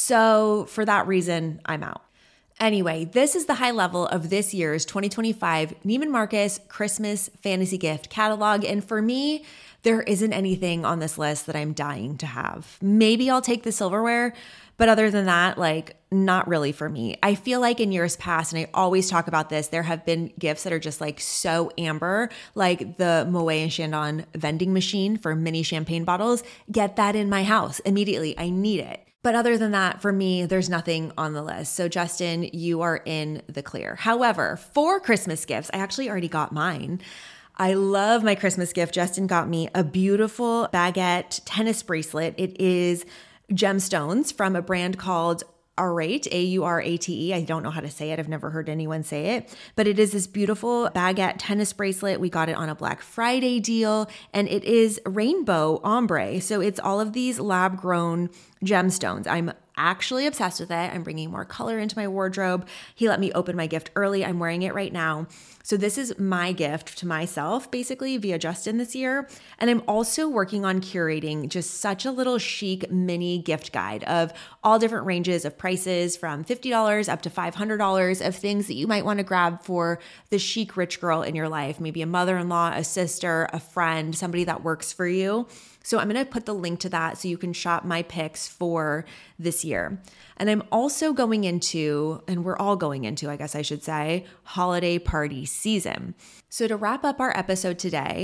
Speaker 1: So for that reason, I'm out. Anyway, this is the high level of this year's twenty twenty-five Neiman Marcus Christmas Fantasy Gift Catalog. And for me, there isn't anything on this list that I'm dying to have. Maybe I'll take the silverware, but other than that, like, not really for me. I feel like in years past, and I always talk about this, there have been gifts that are just like so amber, like the Moet and Chandon vending machine for mini champagne bottles. Get that in my house immediately. I need it. But other than that, for me, there's nothing on the list. So Justin, you are in the clear. However, for Christmas gifts, I actually already got mine. I love my Christmas gift. Justin got me a beautiful baguette tennis bracelet. It is gemstones from a brand called Aurate, A U R A T E. I don't know how to say it. I've never heard anyone say it, but it is this beautiful baguette tennis bracelet. We got it on a Black Friday deal, and it is rainbow ombre. So it's all of these lab grown gemstones. I'm actually obsessed with it. I'm bringing more color into my wardrobe. He let me open my gift early. I'm wearing it right now. So this is my gift to myself, basically, via Justin this year. And I'm also working on curating just such a little chic mini gift guide of all different ranges of prices, from fifty dollars up to five hundred dollars, of things that you might want to grab for the chic rich girl in your life, maybe a mother-in-law, a sister, a friend, somebody that works for you. So I'm going to put the link to that so you can shop my picks for this year. And I'm also going into, and we're all going into, I guess I should say, holiday party season. So to wrap up our episode today,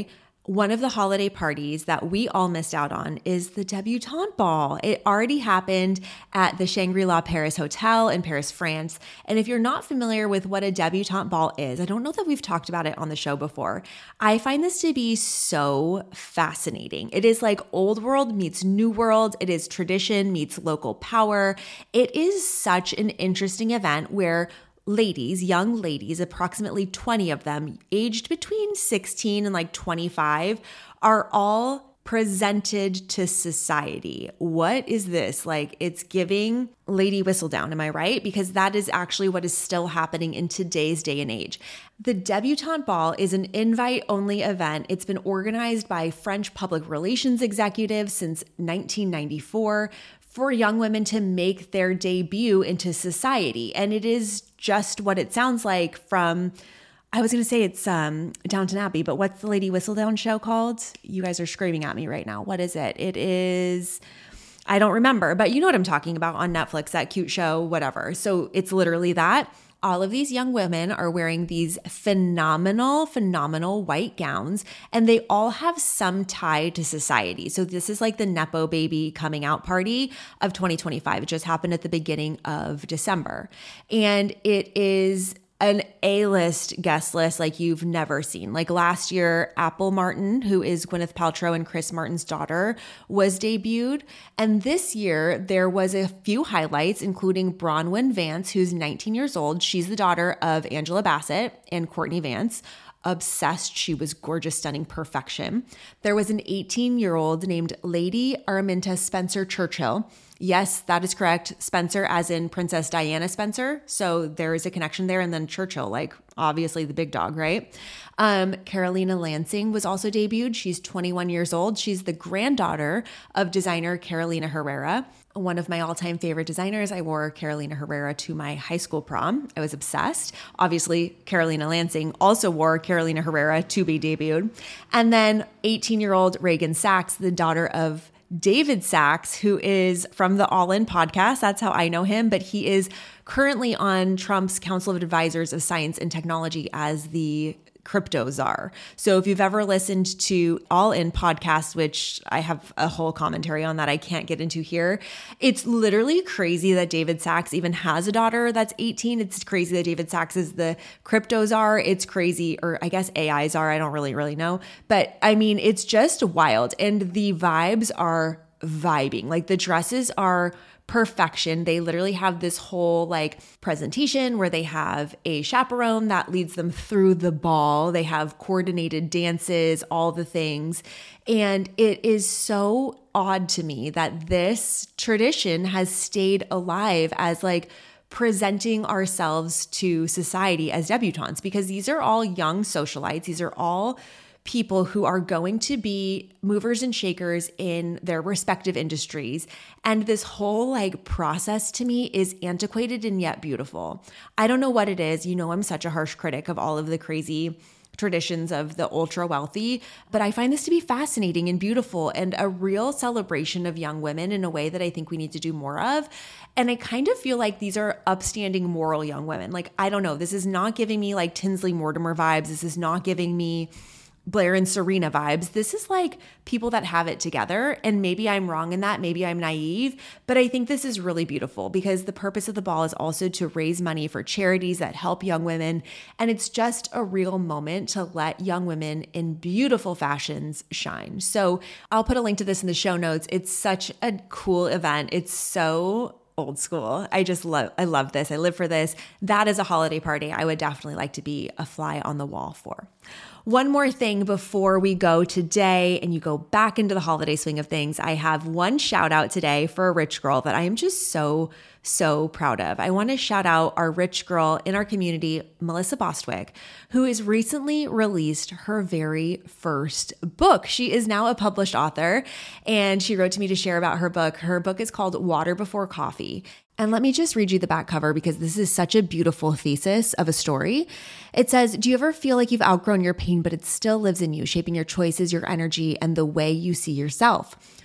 Speaker 1: One of the holiday parties that we all missed out on is the debutante ball. It already happened at the Shangri-La Paris Hotel in Paris, France. And if you're not familiar with what a debutante ball is, I don't know that we've talked about it on the show before. I find this to be so fascinating. It is like old world meets new world. It is tradition meets local power. It is such an interesting event where ladies, young ladies, approximately twenty of them, aged between sixteen and like twenty-five, are all presented to society. What is this? Like, it's giving Lady Whistledown, am I right? Because that is actually what is still happening in today's day and age. The Debutante Ball is an invite-only event. It's been organized by French public relations executives since nineteen ninety-four for young women to make their debut into society. And it is just what it sounds like from, I was going to say it's um, Downton Abbey, but what's the Lady Whistledown show called? You guys are screaming at me right now. What is it? It is, I don't remember, but you know what I'm talking about on Netflix, that cute show, whatever. So it's literally that. All of these young women are wearing these phenomenal, phenomenal white gowns, and they all have some tie to society. So this is like the Nepo Baby coming out party of twenty twenty-five. It just happened at the beginning of December. And it is an A-list guest list like you've never seen. Like last year, Apple Martin, who is Gwyneth Paltrow and Chris Martin's daughter, was debuted. And this year, there was a few highlights, including Bronwyn Vance, who's nineteen years old. She's the daughter of Angela Bassett and Courtney Vance. Obsessed. She was gorgeous, stunning perfection. There was an eighteen-year-old named Lady Araminta Spencer Churchill. Yes, that is correct. Spencer as in Princess Diana Spencer. So there is a connection there. And then Churchill, like obviously the big dog, right? Um, Carolina Lansing was also debuted. She's twenty-one years old. She's the granddaughter of designer Carolina Herrera, one of my all-time favorite designers. I wore Carolina Herrera to my high school prom. I was obsessed. Obviously, Carolina Lansing also wore Carolina Herrera to be debuted. And then eighteen-year-old Reagan Sachs, the daughter of David Sachs, who is from the All In podcast. That's how I know him, but he is currently on Trump's Council of Advisors of Science and Technology as the crypto czar. So if you've ever listened to All In podcast, which I have a whole commentary on that I can't get into here, it's literally crazy that David Sachs even has a daughter that's eighteen. It's crazy that David Sachs is the crypto czar. It's crazy, or I guess A I czar. I don't really, really know. But I mean, it's just wild. And the vibes are vibing. Like the dresses are perfection. They literally have this whole like presentation where they have a chaperone that leads them through the ball. They have coordinated dances, all the things. And it is so odd to me that this tradition has stayed alive as like presenting ourselves to society as debutantes, because these are all young socialites. These are all people who are going to be movers and shakers in their respective industries. And this whole like process to me is antiquated and yet beautiful. I don't know what it is. You know, I'm such a harsh critic of all of the crazy traditions of the ultra wealthy, but I find this to be fascinating and beautiful and a real celebration of young women in a way that I think we need to do more of. And I kind of feel like these are upstanding, moral young women. Like, I don't know, this is not giving me like Tinsley Mortimer vibes. This is not giving me Blair and Serena vibes. This is like people that have it together. And maybe I'm wrong in that. Maybe I'm naive, but I think this is really beautiful because the purpose of the ball is also to raise money for charities that help young women. And it's just a real moment to let young women in beautiful fashions shine. So I'll put a link to this in the show notes. It's such a cool event. It's so old school. I just love, I love this. I live for this. That is a holiday party I would definitely like to be a fly on the wall for. One more thing before we go today and you go back into the holiday swing of things, I have one shout out today for a rich girl that I am just so, so proud of. I want to shout out our rich girl in our community, Melissa Bostwick, who has recently released her very first book. She is now a published author, and she wrote to me to share about her book. Her book is called Water Before Coffee. And let me just read you the back cover because this is such a beautiful thesis of a story. It says, do you ever feel like you've outgrown your pain, but it still lives in you, shaping your choices, your energy, and the way you see yourself?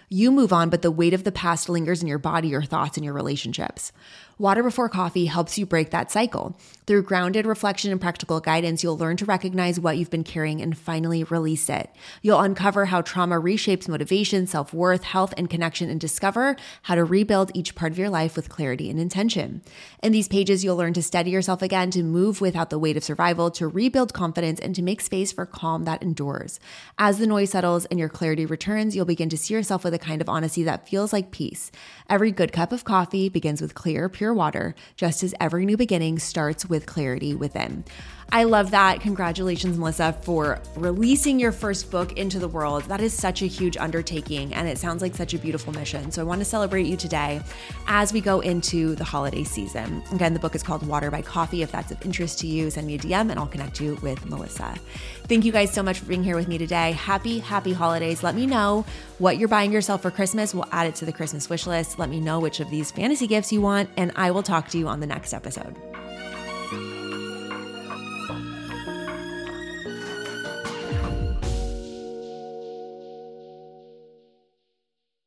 Speaker 1: You move on, but the weight of the past lingers in your body, your thoughts, and your relationships. Water Before Coffee helps you break that cycle. Through grounded reflection and practical guidance, you'll learn to recognize what you've been carrying and finally release it. You'll uncover how trauma reshapes motivation, self-worth, health, and connection, and discover how to rebuild each part of your life with clarity and intention. In these pages, you'll learn to steady yourself again, to move without the weight of survival, to rebuild confidence, and to make space for calm that endures. As the noise settles and your clarity returns, you'll begin to see yourself with a kind of honesty that feels like peace. Every good cup of coffee begins with clear, pure water, just as every new beginning starts with clarity within. I love that. Congratulations, Melissa, for releasing your first book into the world. That is such a huge undertaking, and it sounds like such a beautiful mission. So I want to celebrate you today as we go into the holiday season. Again, the book is called Water by Coffee. If that's of interest to you, send me a D M and I'll connect you with Melissa. Thank you guys so much for being here with me today. Happy, happy holidays. Let me know what you're buying yourself for Christmas. We'll add it to the Christmas wish list. Let me know which of these fantasy gifts you want, and I will talk to you on the next episode.